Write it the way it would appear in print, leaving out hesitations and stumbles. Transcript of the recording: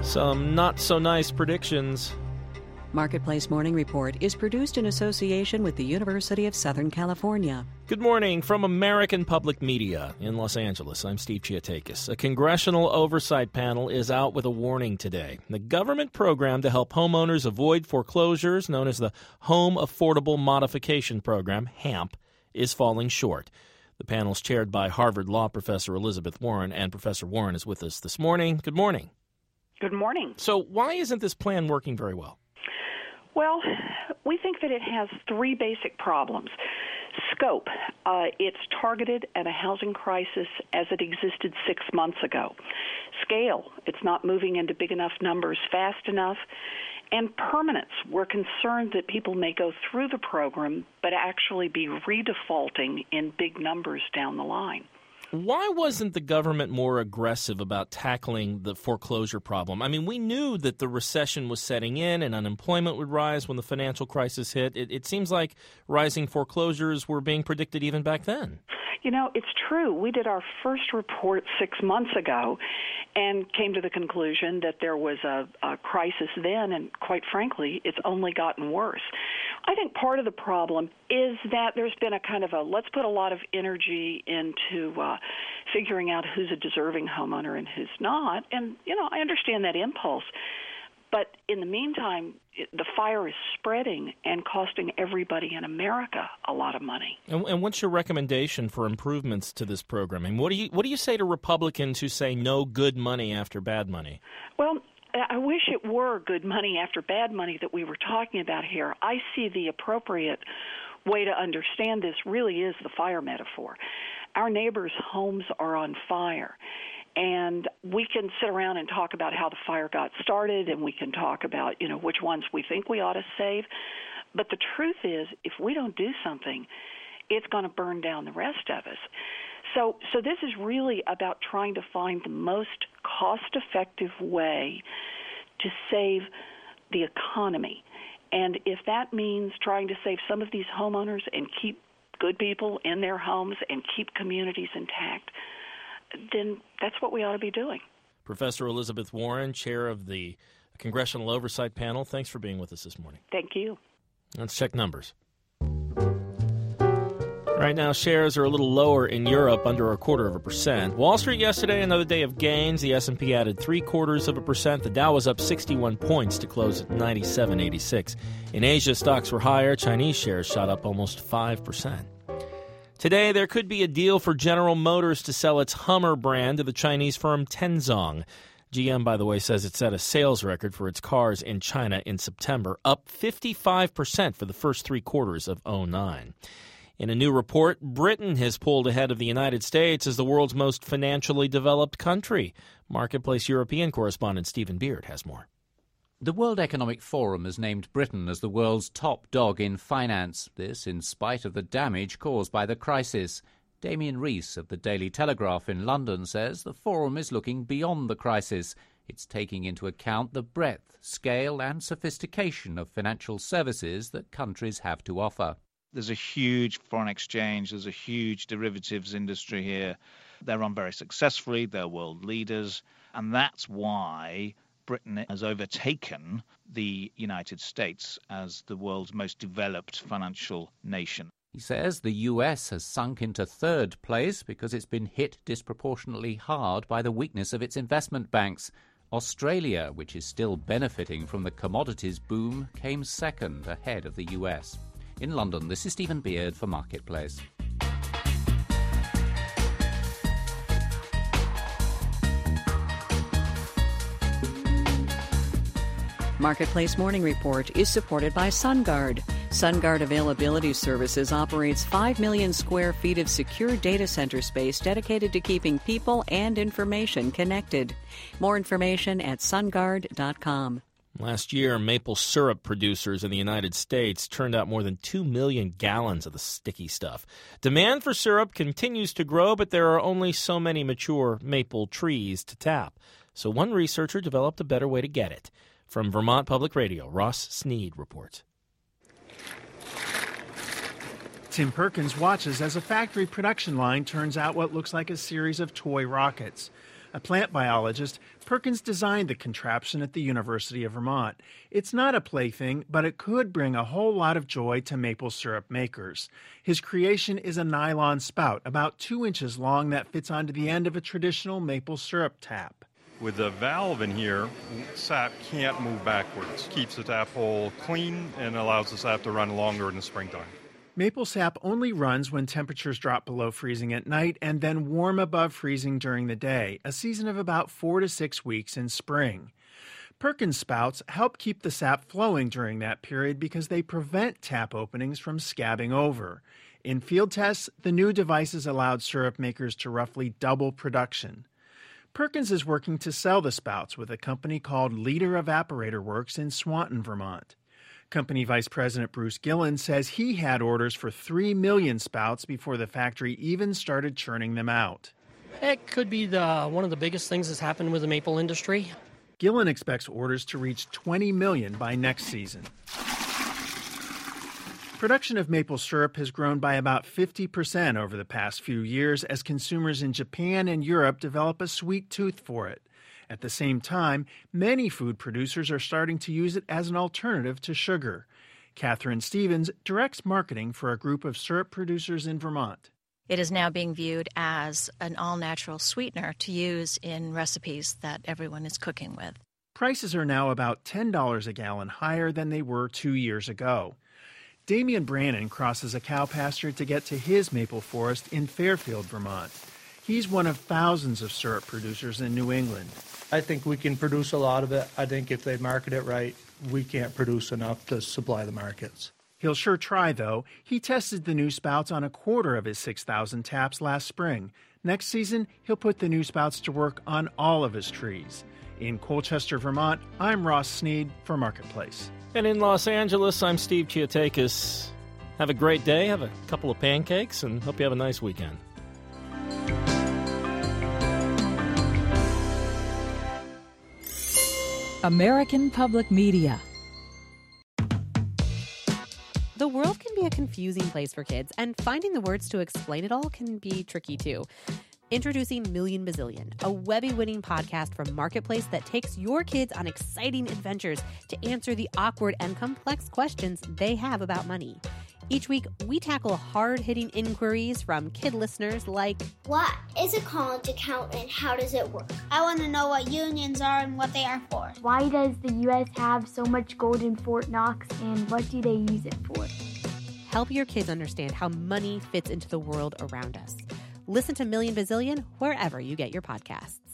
Some not-so-nice predictions. Marketplace Morning Report is produced in association with the University of Southern California. Good morning from American Public Media in Los Angeles. I'm Steve Chiatakis. A congressional oversight panel is out with a warning today. The government program to help homeowners avoid foreclosures, known as the Home Affordable Modification Program, HAMP, is falling short. The panel is chaired by Harvard Law professor Elizabeth Warren, and Professor Warren is with us this morning. Good morning. Good morning. So why isn't this plan working very well? Well, we think that it has three basic problems. Scope. It's targeted at a housing crisis as it existed 6 months ago. Scale. It's not moving into big enough numbers fast enough. And permanence. We're concerned that people may go through the program but actually be redefaulting in big numbers down the line. Why wasn't the government more aggressive about tackling the foreclosure problem? I mean, we knew that the recession was setting in and unemployment would rise when the financial crisis hit. It seems like rising foreclosures were being predicted even back then. You know, it's true. We did our first report 6 months ago and came to the conclusion that there was a crisis then, and quite frankly, it's only gotten worse. I think part of the problem is that there's been a kind of let's put a lot of energy into figuring out who's a deserving homeowner and who's not. And, you know, I understand that impulse. But in the meantime, the fire is spreading and costing everybody in America a lot of money. And what's your recommendation for improvements to this program? And what do you say to Republicans who say no good money after bad money? Well, I wish it were good money after bad money that we were talking about here. I see the appropriate way to understand this really is the fire metaphor. Our neighbors' homes are on fire. And we can sit around and talk about how the fire got started, and we can talk about, you know, which ones we think we ought to save. But the truth is, if we don't do something, it's going to burn down the rest of us. So this is really about trying to find the most cost-effective way to save the economy. And if that means trying to save some of these homeowners and keep good people in their homes and keep communities intact, then that's what we ought to be doing. Professor Elizabeth Warren, chair of the Congressional Oversight Panel, thanks for being with us this morning. Thank you. Let's check numbers. Right now, shares are a little lower in Europe, under 0.25%. Wall Street yesterday, another day of gains. The S&P added 0.75%. The Dow was up 61 points to close at 97.86. In Asia, stocks were higher. Chinese shares shot up almost 5%. Today, there could be a deal for General Motors to sell its Hummer brand to the Chinese firm Tenzong. GM, by the way, says it set a sales record for its cars in China in September, up 55% for the first 3 quarters of 2009. In a new report, Britain has pulled ahead of the United States as the world's most financially developed country. Marketplace European correspondent Stephen Beard has more. The World Economic Forum has named Britain as the world's top dog in finance, this in spite of the damage caused by the crisis. Damien Rees of the Daily Telegraph in London says the forum is looking beyond the crisis. It's taking into account the breadth, scale and sophistication of financial services that countries have to offer. There's a huge foreign exchange, there's a huge derivatives industry here. They run very successfully, they're world leaders, and that's why Britain has overtaken the United States as the world's most developed financial nation. He says the US has sunk into third place because it's been hit disproportionately hard by the weakness of its investment banks. Australia, which is still benefiting from the commodities boom, came second ahead of the US. In London, this is Stephen Beard for Marketplace. Marketplace Morning Report is supported by SunGuard. SunGuard Availability Services operates 5 million square feet of secure data center space dedicated to keeping people and information connected. More information at sunguard.com. Last year, maple syrup producers in the United States turned out more than 2 million gallons of the sticky stuff. Demand for syrup continues to grow, but there are only so many mature maple trees to tap. So one researcher developed a better way to get it. From Vermont Public Radio, Ross Sneed reports. Tim Perkins watches as a factory production line turns out what looks like a series of toy rockets. A plant biologist, Perkins designed the contraption at the University of Vermont. It's not a plaything, but it could bring a whole lot of joy to maple syrup makers. His creation is a nylon spout about 2 inches long that fits onto the end of a traditional maple syrup tap. With the valve in here, sap can't move backwards. Keeps the tap hole clean and allows the sap to run longer in the springtime. Maple sap only runs when temperatures drop below freezing at night and then warm above freezing during the day, a season of about 4 to 6 weeks in spring. Perkins spouts help keep the sap flowing during that period because they prevent tap openings from scabbing over. In field tests, the new devices allowed syrup makers to roughly double production. Perkins is working to sell the spouts with a company called Leader Evaporator Works in Swanton, Vermont. Company Vice President Bruce Gillen says he had orders for 3 million spouts before the factory even started churning them out. It could be one of the biggest things that's happened with the maple industry. Gillen expects orders to reach 20 million by next season. Production of maple syrup has grown by about 50% over the past few years as consumers in Japan and Europe develop a sweet tooth for it. At the same time, many food producers are starting to use it as an alternative to sugar. Catherine Stevens directs marketing for a group of syrup producers in Vermont. It is now being viewed as an all-natural sweetener to use in recipes that everyone is cooking with. Prices are now about $10 a gallon higher than they were 2 years ago. Damian Brannon crosses a cow pasture to get to his maple forest in Fairfield, Vermont. He's one of thousands of syrup producers in New England. I think we can produce a lot of it. I think if they market it right, we can't produce enough to supply the markets. He'll sure try, though. He tested the new spouts on a quarter of his 6,000 taps last spring. Next season, he'll put the new spouts to work on all of his trees. In Colchester, Vermont, I'm Ross Sneed for Marketplace. And in Los Angeles, I'm Steve Chiotakis. Have a great day, have a couple of pancakes, and hope you have a nice weekend. American Public Media. The world can be a confusing place for kids, and finding the words to explain it all can be tricky too. Introducing Million Bazillion, a Webby-winning podcast from Marketplace that takes your kids on exciting adventures to answer the awkward and complex questions they have about money. Each week, we tackle hard-hitting inquiries from kid listeners like, what is a college account and how does it work? I want to know what unions are and what they are for. Why does the U.S. have so much gold in Fort Knox and what do they use it for? Help your kids understand how money fits into the world around us. Listen to Million Bazillion wherever you get your podcasts.